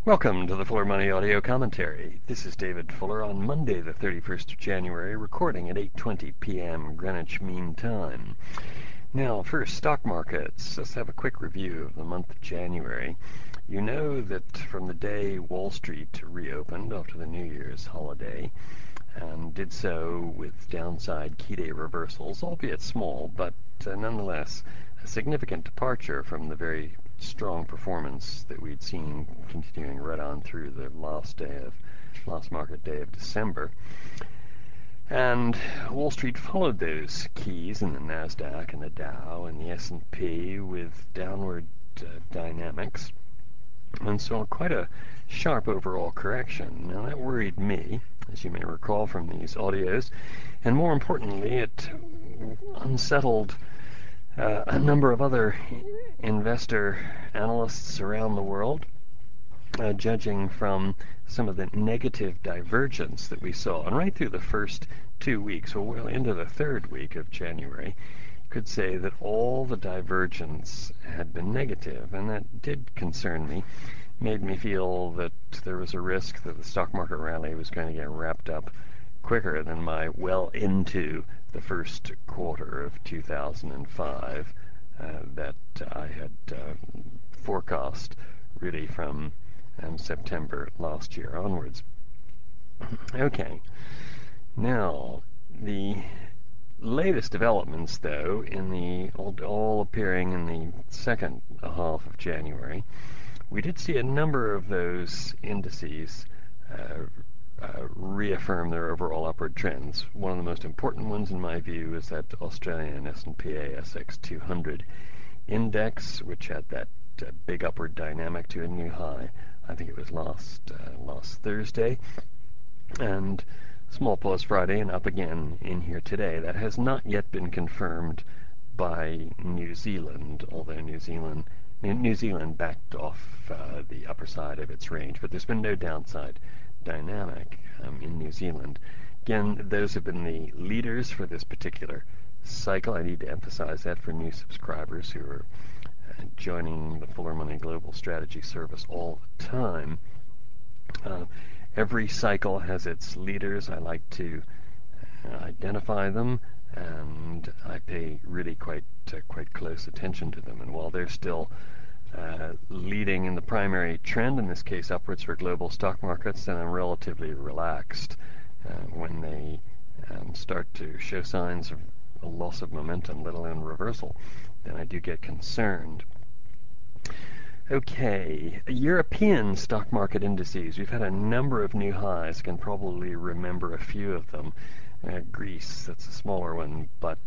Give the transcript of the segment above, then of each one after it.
Welcome to the Fuller Money Audio Commentary. This is David Fuller on Monday, the 31st of January, recording at 8:20 p.m. Greenwich Mean Time. Now, first, stock markets. Let's have a quick review of the month of January. You know that from the day Wall Street reopened after the New Year's holiday, and did so with downside key day reversals, albeit small, but nonetheless a significant departure from the very strong performance that we'd seen continuing right on through the last market day of December. And Wall Street followed those keys in the NASDAQ and the Dow and the S&P with downward dynamics, and saw quite a sharp overall correction. Now that worried me, as you may recall from these audios, and more importantly, it unsettled a number of other investor analysts around the world, judging from some of the negative divergence that we saw. And right through the first 2 weeks, or well into the third week of January, you could say that all the divergence had been negative, and that did concern me. Made me feel that there was a risk that the stock market rally was going to get wrapped up quicker than my well into the first quarter of 2005 that I had forecast really from September last year onwards. Okay, now the latest developments, though, in the all appearing in the second half of January, we did see a number of those indices reaffirm their overall upward trends. One of the most important ones, in my view, is that Australian S&P ASX 200 index, which had that big upward dynamic to a new high. I think it was last Thursday, and small pause Friday, and up again in here today. That has not yet been confirmed by New Zealand, although New Zealand backed off the upper side of its range, but there's been no downside dynamic in New Zealand. Again, those have been the leaders for this particular cycle. I need to emphasize that for new subscribers who are joining the Fuller Money Global Strategy Service all the time. Every cycle has its leaders. I like to identify them, and I pay really quite close attention to them. And while they're still leading in the primary trend, in this case upwards for global stock markets, then I'm relatively relaxed. When they start to show signs of a loss of momentum, let alone reversal, then I do get concerned. Okay, European stock market indices. We've had a number of new highs. Can probably remember a few of them. Greece, that's a smaller one, but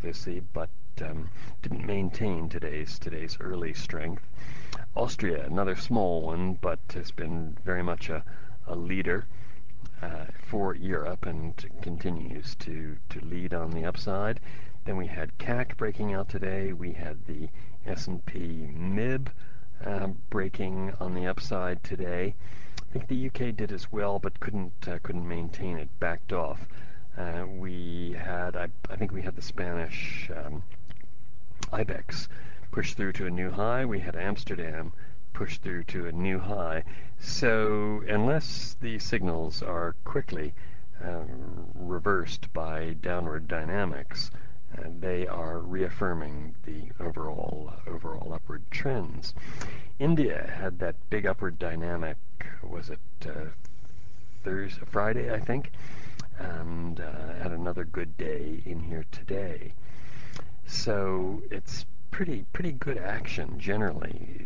didn't maintain today's early strength. Austria, another small one, but has been very much a leader for Europe and continues to lead on the upside. Then we had CAC breaking out today. We had the S&P MIB breaking on the upside today. I think the UK did as well, but couldn't maintain it, backed off. I think we had the Spanish IBEX push through to a new high. We had Amsterdam push through to a new high. So unless the signals are quickly reversed by downward dynamics, they are reaffirming the overall upward trends. India had that big upward dynamic, was it Friday, I think, and had another good day in here today. So it's pretty good action generally.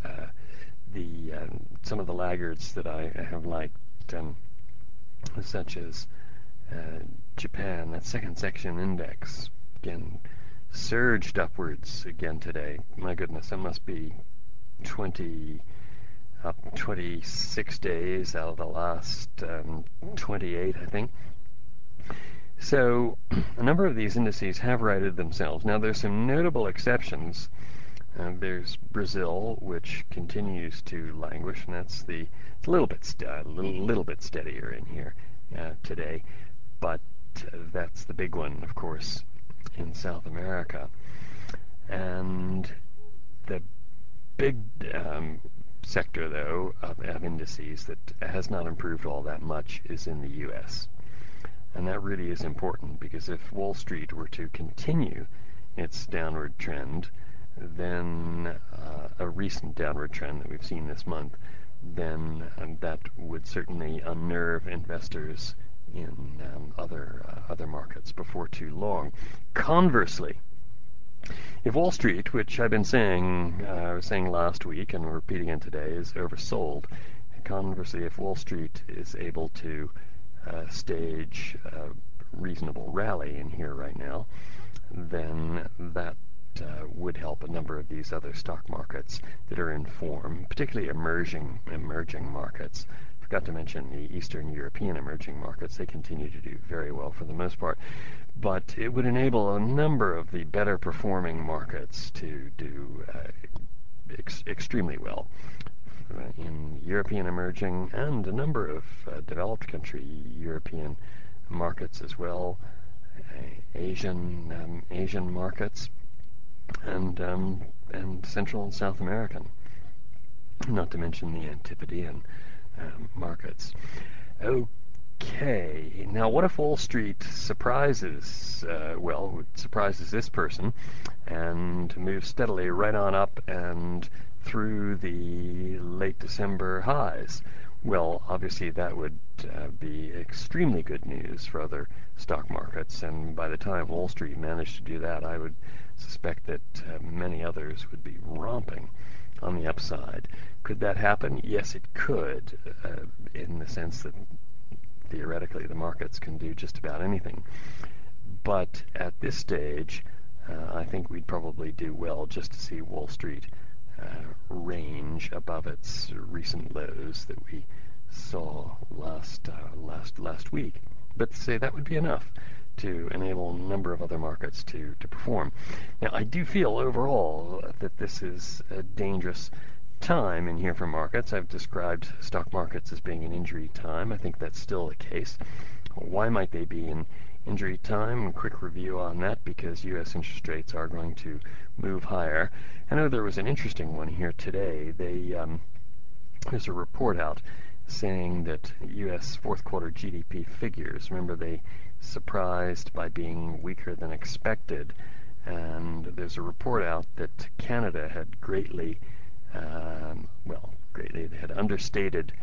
Some of the laggards that I have liked, such as Japan, that second section index, again surged upwards again today. My goodness, that must be 26 days out of the last 28, I think. So a number of these indices have righted themselves. Now there's some notable exceptions. There's Brazil, which continues to languish, and it's a little bit steadier in here today. But that's the big one, of course, in South America. And the big sector, though, of indices that has not improved all that much is in the U.S. And that really is important, because if Wall Street were to continue its downward trend, then a recent downward trend that we've seen this month, then that would certainly unnerve investors in other markets before too long. Conversely, if Wall Street, which I've been saying, I was saying last week and repeating it today, is oversold, conversely, if Wall Street is able to stage a reasonable rally in here right now, then that would help a number of these other stock markets that are in form, particularly emerging markets. Forgot to mention the Eastern European emerging markets. They continue to do very well for the most part. But it would enable a number of the better performing markets to do extremely well in European emerging and a number of developed country European markets as well, Asian markets, and Central and South American, not to mention the Antipodean markets. Okay, now what if Wall Street surprises this person and moves steadily right on up and through the late December highs? Well, obviously that would be extremely good news for other stock markets, and by the time Wall Street managed to do that, I would suspect that many others would be romping on the upside. Could that happen? Yes, it could, in the sense that theoretically the markets can do just about anything. But at this stage, I think we'd probably do well just to see Wall Street range above its recent lows that we saw last week. But say that would be enough to enable a number of other markets to perform. Now, I do feel overall that this is a dangerous time in here for markets. I've described stock markets as being an injury time. I think that's still the case. Why might they be in injury time? A quick review on that, because U.S. interest rates are going to move higher. I know there was an interesting one here today. There's a report out saying that U.S. fourth quarter GDP figures, remember they surprised by being weaker than expected, and there's a report out that Canada had greatly, they had understated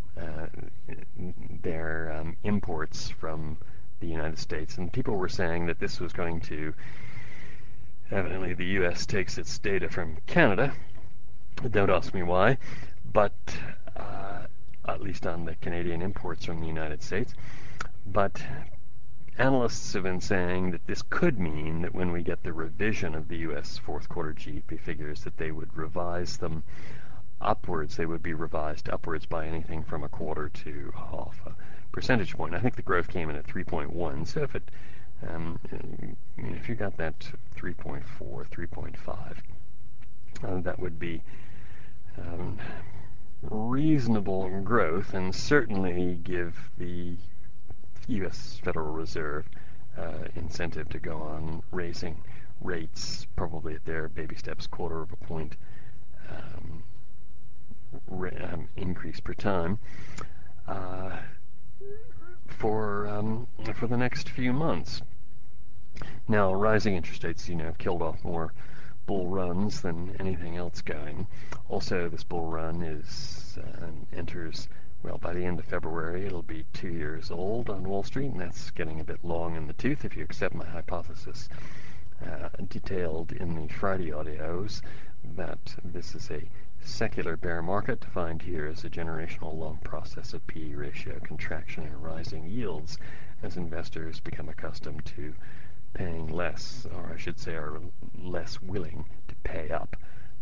their imports from the United States, and people were saying that this was going to, evidently the U.S. takes its data from Canada, don't ask me why, but at least on the Canadian imports from the United States. But analysts have been saying that this could mean that when we get the revision of the U.S. fourth quarter GDP figures, that they would revise them upwards. They would be revised upwards by anything from a quarter to half a percentage point. I think the growth came in at 3.1. So if you got that 3.4, 3.5, that would be reasonable growth, and certainly give the U.S. Federal Reserve incentive to go on raising rates, probably at their baby steps, quarter of a point increase per time for the next few months. Now, rising interest rates, have killed off more bull runs than anything else going. Also, this bull run enters, by the end of February, it'll be 2 years old on Wall Street, and that's getting a bit long in the tooth if you accept my hypothesis detailed in the Friday audios, that this is a secular bear market, defined here as a generational long process of P/E ratio contraction and rising yields as investors become accustomed to paying less, or I should say are less willing to pay up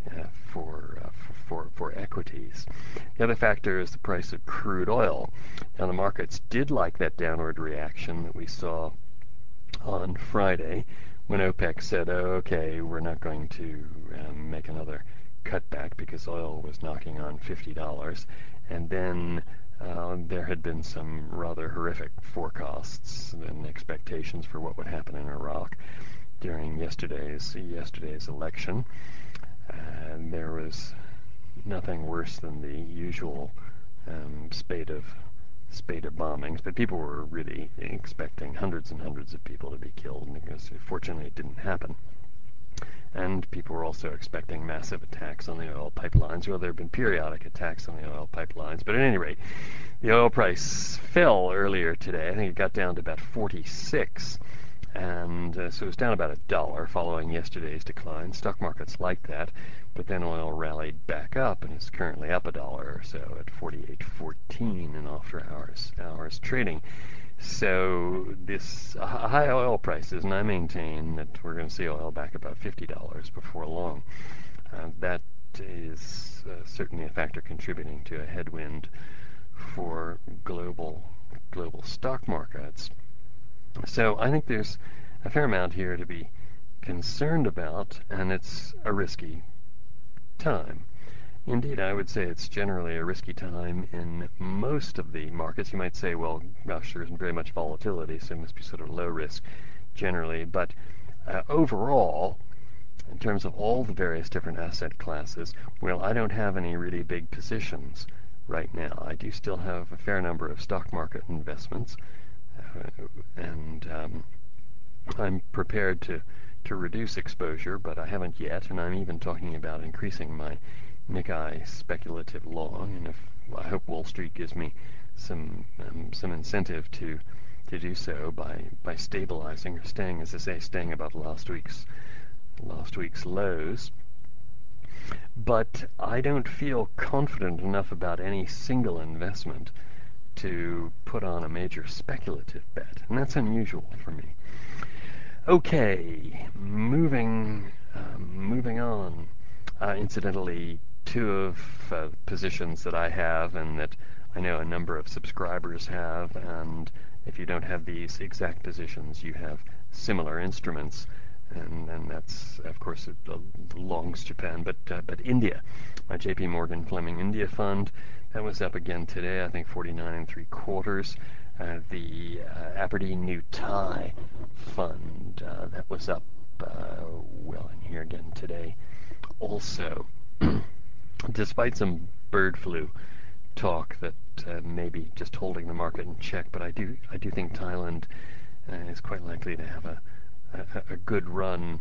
for equities. The other factor is the price of crude oil. Now, the markets did like that downward reaction that we saw on Friday when OPEC said, okay, we're not going to make another cutback because oil was knocking on $50. And then there had been some rather horrific forecasts and expectations for what would happen in Iraq during yesterday's election. And there was nothing worse than the usual spate of bombings, but people were really expecting hundreds and hundreds of people to be killed, and because fortunately it didn't happen. And people were also expecting massive attacks on the oil pipelines. Well, there have been periodic attacks on the oil pipelines, but at any rate, the oil price fell earlier today. I think it got down to about 46, and so it was down about $1 following yesterday's decline. Stock markets like that, but then oil rallied back up and is currently up $1 or so at 48.14 in after-hours trading. So this high oil prices, and I maintain that we're going to see oil back about $50 before long. That is certainly a factor contributing to a headwind for global stock markets. So I think there's a fair amount here to be concerned about, and it's a risky time. Indeed, I would say it's generally a risky time in most of the markets. You might say, well, gosh, there isn't very much volatility, so it must be sort of low risk generally. But overall, in terms of all the various different asset classes, well, I don't have any really big positions right now. I do still have a fair number of stock market investments, and I'm prepared to reduce exposure, but I haven't yet, and I'm even talking about increasing my Nikkei speculative long, and I hope Wall Street gives me some incentive to do so by stabilizing or staying, as I say, staying above last week's lows. But I don't feel confident enough about any single investment to put on a major speculative bet, and that's unusual for me. Okay, moving on. Incidentally, two of positions that I have and that I know a number of subscribers have, and if you don't have these exact positions, you have similar instruments, and that's of course belongs to Japan, but India, my J.P. Morgan Fleming India Fund, that was up again today. I think 49 3/4. The Aberdeen New Thai Fund that was up well in here again today also. Despite some bird flu talk that may be just holding the market in check, but I do think Thailand is quite likely to have a good run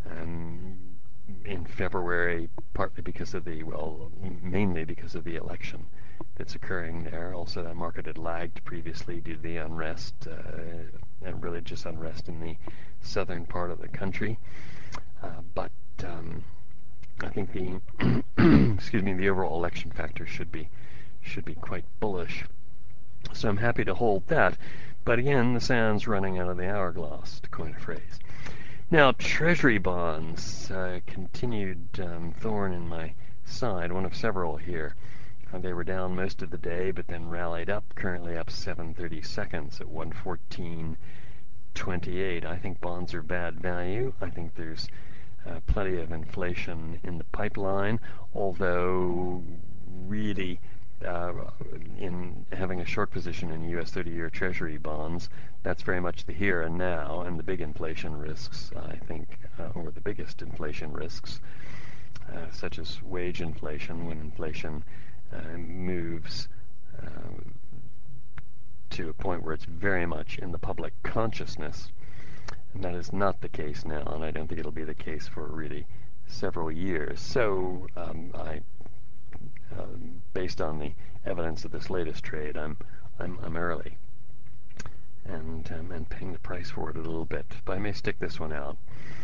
in February, partly because of mainly because of the election that's occurring there. Also, that market had lagged previously due to the unrest, and religious unrest in the southern part of the country. But I think the the overall election factor should be quite bullish. So I'm happy to hold that. But again, the sand's running out of the hourglass, to coin a phrase. Now, Treasury bonds, continued thorn in my side, one of several here. They were down most of the day, but then rallied up, currently up 7/32 at 114.28. I think bonds are bad value. I think there's plenty of inflation in the pipeline, although really in having a short position in U.S. 30-year Treasury bonds, that's very much the here and now, and the big inflation risks, I think, or the biggest inflation risks, such as wage inflation, when inflation moves to a point where it's very much in the public consciousness. And that is not the case now, and I don't think it'll be the case for really several years. So based on the evidence of this latest trade, I'm early and paying the price for it a little bit. But I may stick this one out.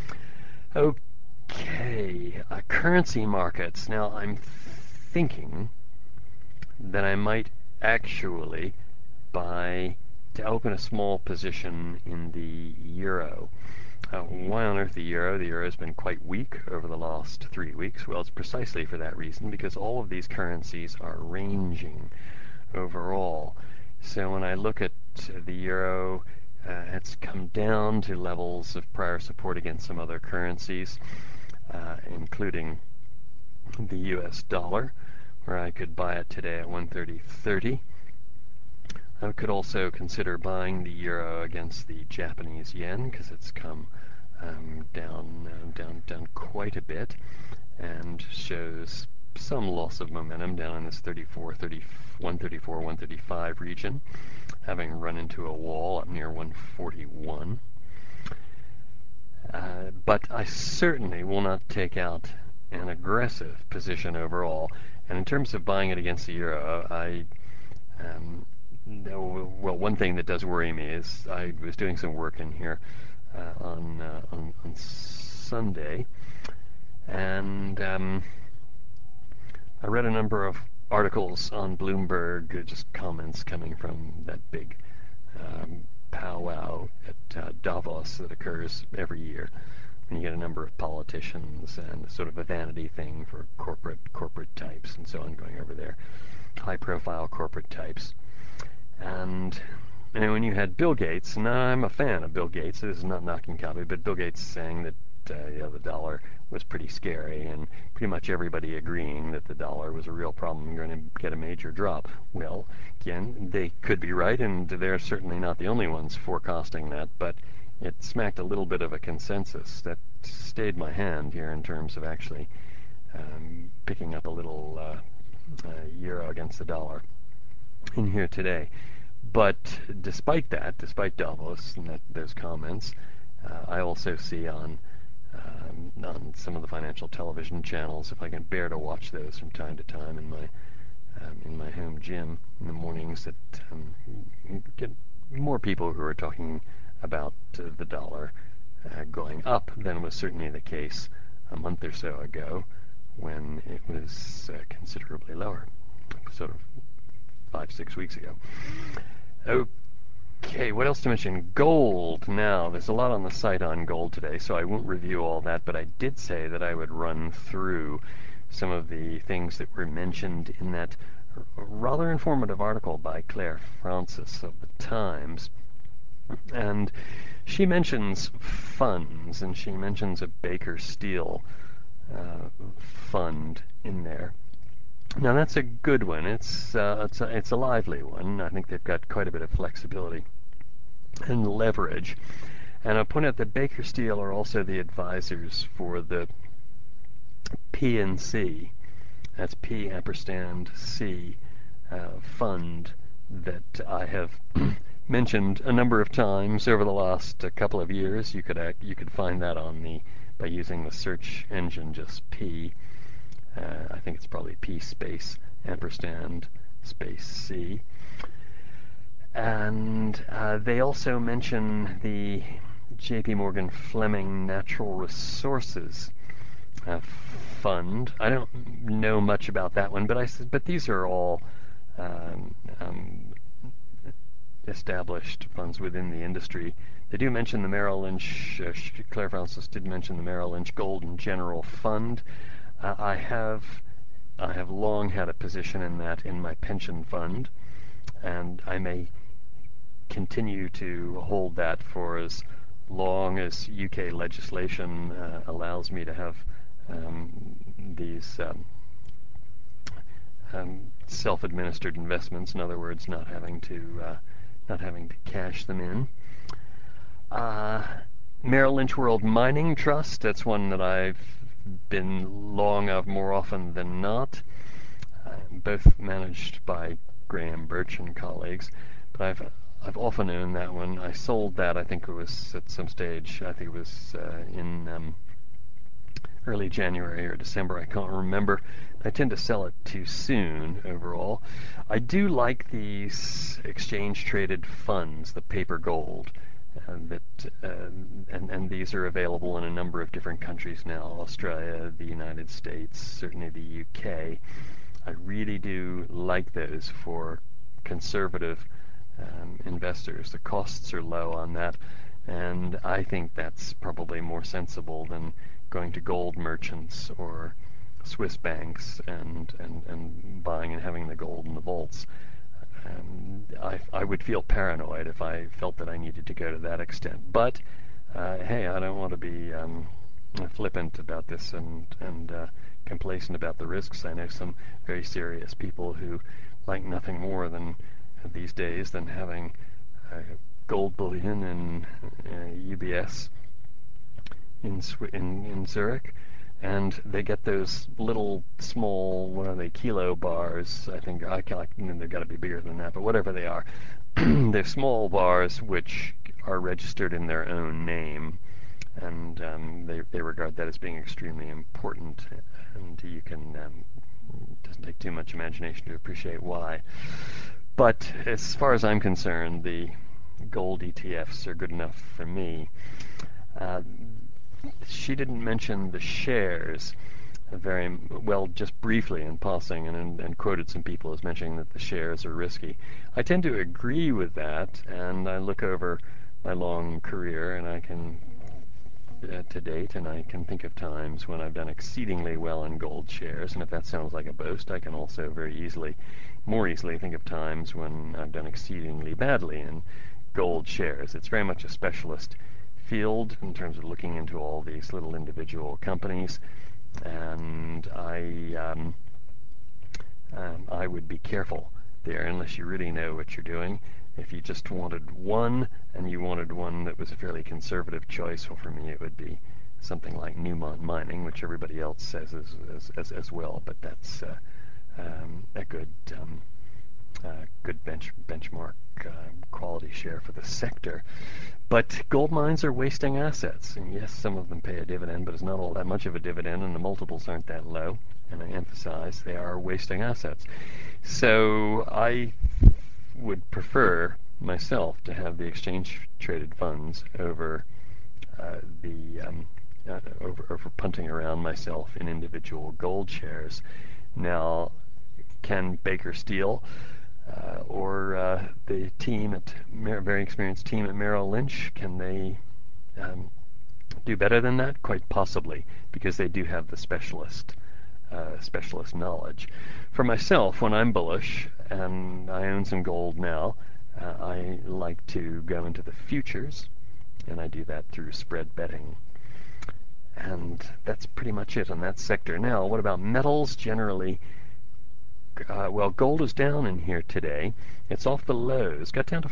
Okay, currency markets. Now I'm thinking that I might actually to open a small position in the euro. Why on earth the euro? The euro has been quite weak over the last 3 weeks. Well, it's precisely for that reason, because all of these currencies are ranging overall. So when I look at the euro, it's come down to levels of prior support against some other currencies, including the US dollar, where I could buy it today at 130.30. I could also consider buying the euro against the Japanese yen, because it's come down quite a bit, and shows some loss of momentum down in this 134, 135 region, having run into a wall up near 141. But I certainly will not take out an aggressive position overall. And in terms of buying it against the euro, one thing that does worry me is I was doing some work in here on Sunday, and I read a number of articles on Bloomberg, just comments coming from that big powwow at Davos that occurs every year. And you get a number of politicians and sort of a vanity thing for corporate types and so on going over there, high-profile corporate types. And when you had Bill Gates, and I'm a fan of Bill Gates, this is not knocking Calvi, but Bill Gates saying that the dollar was pretty scary, and pretty much everybody agreeing that the dollar was a real problem and going to get a major drop. Well, again, they could be right, and they're certainly not the only ones forecasting that, but it smacked a little bit of a consensus that stayed my hand here in terms of actually picking up a little euro against the dollar in here today. But despite that, despite Davos and those comments, I also see on some of the financial television channels, if I can bear to watch those from time to time in my home gym in the mornings, that get more people who are talking about the dollar going up than was certainly the case a month or so ago when it was considerably lower, sort of 5-6 weeks ago. Okay, what else to mention? Gold. Now, there's a lot on the site on gold today, so I won't review all that, but I did say that I would run through some of the things that were mentioned in that rather informative article by Claire Francis of the Times. And she mentions funds, and she mentions a Baker Steel fund in there. Now that's a good one. It's a lively one. I think they've got quite a bit of flexibility and leverage. And I'll point out that Baker Steel are also the advisors for the PNC. That's P ampersand C fund that I have mentioned a number of times over the last couple of years. You could find that by using the search engine just P. I think it's probably P space ampersand space C. And they also mention the J.P. Morgan Fleming Natural Resources fund. I don't know much about that one, but these are all established funds within the industry. They do mention the Merrill Lynch. Claire Francis did mention the Merrill Lynch Golden General Fund. I have long had a position in that in my pension fund, and I may continue to hold that for as long as UK legislation allows me to have these self-administered investments. In other words, not having to cash them in. Merrill Lynch World Mining Trust. That's one that I've been long of more often than not. Both managed by Graham Birch and colleagues, but I've often owned that one. I sold that. I think it was at some stage. I think it was in early January or December. I can't remember. I tend to sell it too soon overall. I do like these exchange-traded funds, the paper gold. And these are available in a number of different countries now: Australia, the United States, certainly the UK. I really do like those for conservative investors. The costs are low on that, and I think that's probably more sensible than going to gold merchants or Swiss banks and buying and having the gold in the vaults. I would feel paranoid if I felt that I needed to go to that extent. But hey, I don't want to be flippant about this and complacent about the risks. I know some very serious people who like nothing more than these days than having gold bullion and UBS in Zurich. And they get those little small, what are they, kilo bars? I think they've got to be bigger than that, but whatever they are, they're small bars which are registered in their own name, and they regard that as being extremely important. And you can it doesn't take too much imagination to appreciate why. But as far as I'm concerned, the gold ETFs are good enough for me. Uh, she didn't mention the shares very well, just briefly in passing, and quoted some people as mentioning that the shares are risky. I tend to agree with that, and I look over my long career, and I can to date, and I can think of times when I've done exceedingly well in gold shares, and if that sounds like a boast, I can also more easily think of times when I've done exceedingly badly in gold shares. It's very much a specialist field in terms of looking into all these little individual companies, and I would be careful there unless you really know what you're doing. If you just wanted one, and you wanted one that was a fairly conservative choice, well, for me it would be something like Newmont Mining, which everybody else says as well, but that's a good benchmark quality share for the sector. But gold mines are wasting assets, and yes, some of them pay a dividend, but it's not all that much of a dividend, and the multiples aren't that low. And I emphasize they are wasting assets. So I would prefer myself to have the exchange-traded funds over over punting around myself in individual gold shares. Now, can Baker Steel or the very experienced team at Merrill Lynch, can they do better than that? Quite possibly, because they do have the specialist knowledge. For myself, when I'm bullish, and I own some gold now, I like to go into the futures, and I do that through spread betting. And that's pretty much it on that sector. Now, what about metals generally? Well, gold is down in here today. It's off the lows. Got down to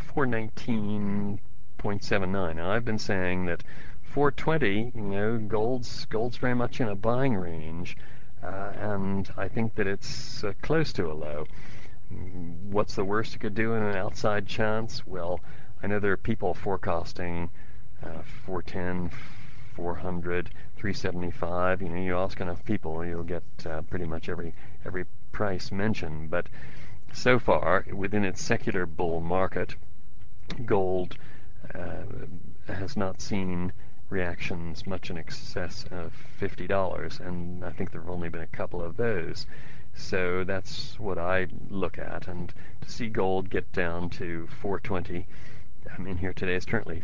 419.79. Now, I've been saying that 420, gold's very much in a buying range, and I think that it's close to a low. What's the worst it could do in an outside chance? Well, I know there are people forecasting 410, 400, 375. You ask enough people, you'll get pretty much every price mentioned. But so far, within its secular bull market, gold has not seen reactions much in excess of $50, and I think there have only been a couple of those. So that's what I look at, and to see gold get down to 420, I'm in here today, it's currently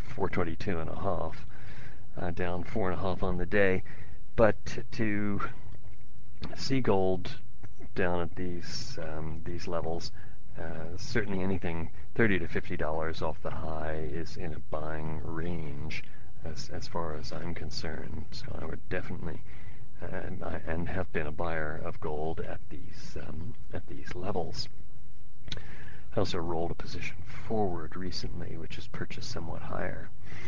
422.5, down 4.5 on the day, but to see gold down at these levels, certainly anything $30 to $50 off the high is in a buying range as far as I'm concerned. So I would definitely and have been a buyer of gold at these levels. I also rolled a position forward recently, which has purchased somewhat higher.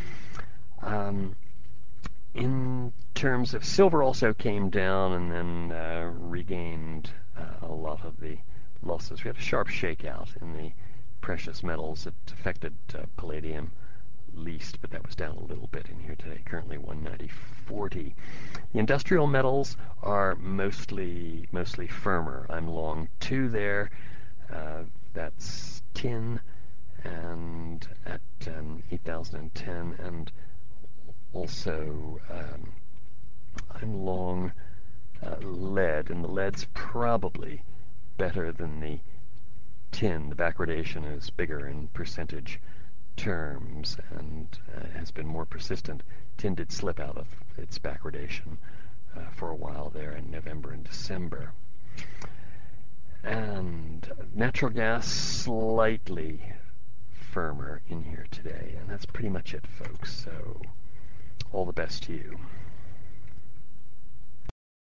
In terms of silver, also came down and then regained a lot of the losses. We had a sharp shakeout in the precious metals. It affected palladium least, but that was down a little bit in here today, currently 190.40. The industrial metals are mostly firmer. I'm long 2 there. That's tin, and at 8,010, and also I'm long lead, and the lead's probably better than the tin. The backwardation is bigger in percentage terms and has been more persistent. Tin did slip out of its backwardation for a while there in November and December. And natural gas slightly firmer in here today, and that's pretty much it, folks. So all the best to you.